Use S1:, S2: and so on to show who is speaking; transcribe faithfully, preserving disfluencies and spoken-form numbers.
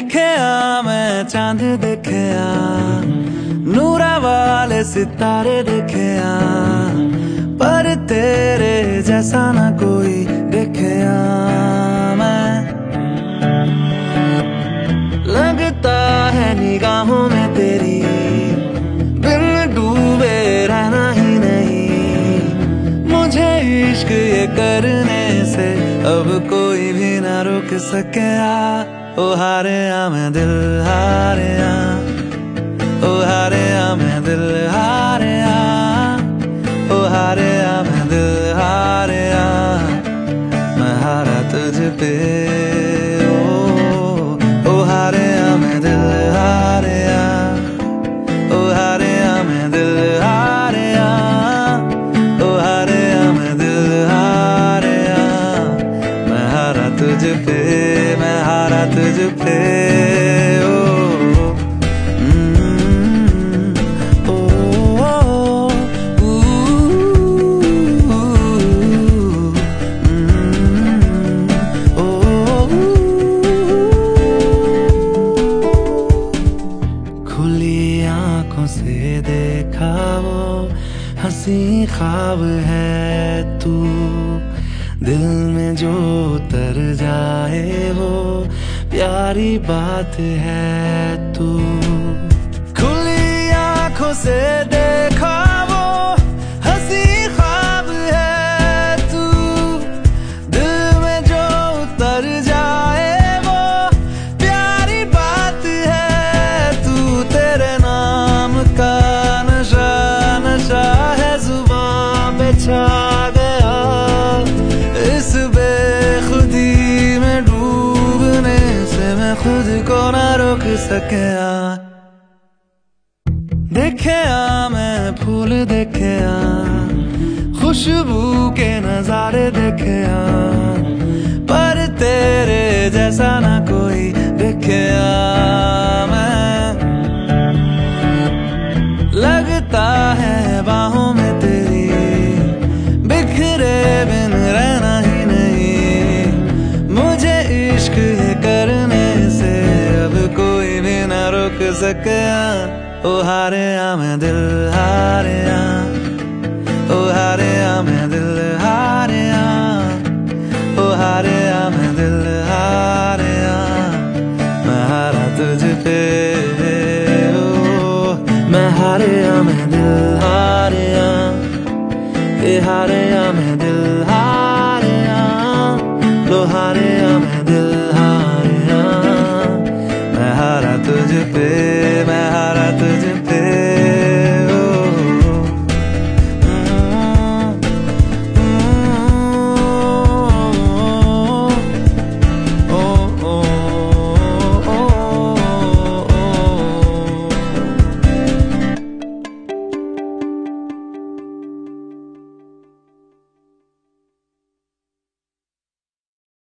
S1: देखया मैं चांद देखया, नूरा वाले सितारे देखया, पर तेरे जैसा ना कोई देखया मैं। लगता है निगाहों में तेरी बिन डूबे रहना ही नहीं, मुझे इश्क ये करने से अब कोई भी ना रोक सकेगा। ओ हारे आ मैं दिल हारे आ, ओ हारे आ मैं दिल हारे आ, ओ हारे आ मैं दिल हारे आ, मैं हारा तुझ पे। ओ ओ हारे आ मैं दिल हारे आ, ओ हारे आ मैं दिल हारे आ, ओ हारे आ मैं दिल हारे आ, मैं हारा तुझ पे, मैं हारा तुझ पे। ओ से देखा वो हंसी ख्वाब है तू, दिल में जो उतर जाए वो प्यारी बात है तू। खुली आंखों से देखा वो हंसी ख्वाब है तू, दिल में जो उतर जाए वो प्यारी बात है तू। तेरे नाम का नशा नशा है जुबान पे छा गया, इस बेखुदी में डूबने से मैं खुद को ना रोक सकेया। देखया मैं फूल देखया, खुशबू के नजारे देखया, पर तेरे जैसा ना कोई देखया मैं। लगता है बाहों में तेरी बिखरे बिन रहना ही नहीं, मुझे इश्क ये करने से अब कोई भी ना रोक सकेया। ओ हारे आ मैं दिल हारे आ, ओ हारे आ मैं दिल हारे आ, ओ हारे आ मैं दिल हारे आ, मैं हारा तुझ पे। ओ मैं हारे आ मैं दिल हारे आ, ए हारे आ मैं दिल हारे आ, लो हारे आ मैं दिल हारे आ, मैं हारा तुझ पे।